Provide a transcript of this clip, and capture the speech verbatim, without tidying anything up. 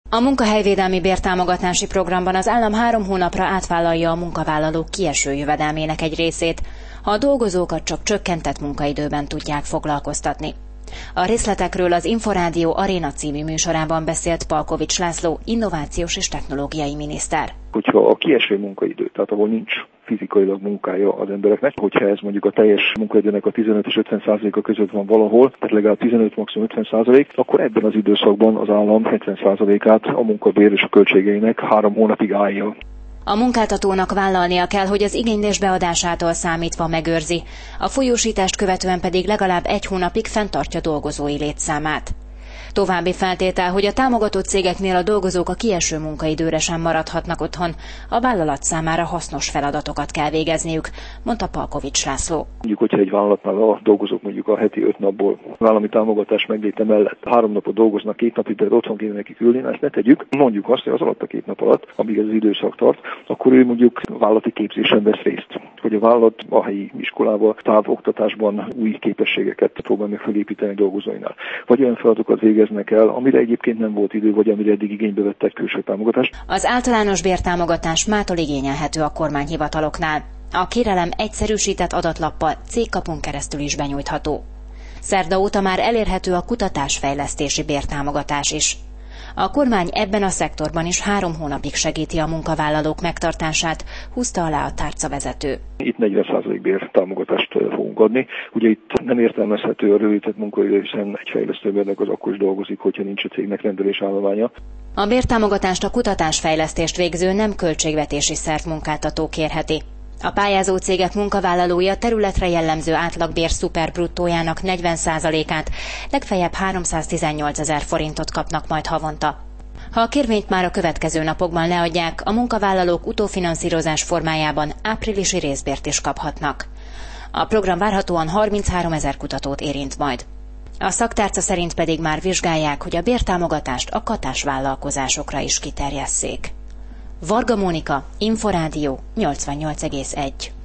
A munkahelyvédelmi bértámogatási programban az állam három hónapra átvállalja a munkavállalók kieső jövedelmének egy részét, ha a dolgozókat csak csökkentett munkaidőben tudják foglalkoztatni. A részletekről az Inforádió Aréna című műsorában beszélt Palkovics László, innovációs és technológiai miniszter. Hogyha a kieső munkaidő, tehát ahol nincs fizikailag munkája az embereknek, hogyha ez mondjuk a teljes munkaidőnek a tizenöt és ötven százaléka között van valahol, tehát legalább tizenöt, maximum ötven százalék, akkor ebben az időszakban az állam hetven százalékát a munkabér és a költségeinek három hónapig állja. A munkáltatónak vállalnia kell, hogy az igénylés beadásától számítva megőrzi, a folyósítást követően pedig legalább egy hónapig fenntartja dolgozói létszámát. További feltétel, hogy a támogatott cégeknél a dolgozók a kieső munkaidőre sem maradhatnak otthon, a vállalat számára hasznos feladatokat kell végezniük, mondta Palkovics László. Mondjuk, hogyha egy vállalatnál a dolgozók mondjuk a heti öt napból állami támogatás megléte mellett három napot dolgoznak, két napig pedig otthon kéne nekik ülni, ezt ne tegyük. Mondjuk azt, hogy az alatt a két nap alatt, amíg ez az időszak tart, akkor ő mondjuk vállalati képzésen vesz részt. Hogy a vállalat a helyi iskolában, távoktatásban új képességeket próbál meg felépíteni dolgozóinál. Vagy olyan feladatokat végeznek el, amire egyébként nem volt idő, vagy amire eddig igénybe vettek külső támogatást. Az általános bértámogatás mától igényelhető a kormányhivataloknál. A kérelem egyszerűsített adatlappal cégkapun keresztül is benyújtható. Szerda óta már elérhető a kutatásfejlesztési bértámogatás is. A kormány ebben a szektorban is három hónapig segíti a munkavállalók megtartását, húzta alá a tárcavezető. Itt negyven százalék bértámogatást fogunk adni. Ugye itt nem értelmezhető a rövidített munkaidő, hiszen egy fejlesztőbérnek az akkor is dolgozik, hogyha nincs a cégnek rendelésállománya. A bértámogatást a kutatásfejlesztést végző nem költségvetési szerv munkáltató kérheti. A pályázó cégek munkavállalója területre jellemző átlagbér szuperbruttójának negyven százalékát, legfeljebb háromszáztizennyolcezer forintot kapnak majd havonta. Ha a kérvényt már a következő napokban leadják, a munkavállalók utófinanszírozás formájában áprilisi részbért is kaphatnak. A program várhatóan harmincháromezer kutatót érint majd. A szaktárca szerint pedig már vizsgálják, hogy a bértámogatást a katás vállalkozásokra is kiterjesszék. Varga Mónika, Inforádió nyolcvannyolc egész egy.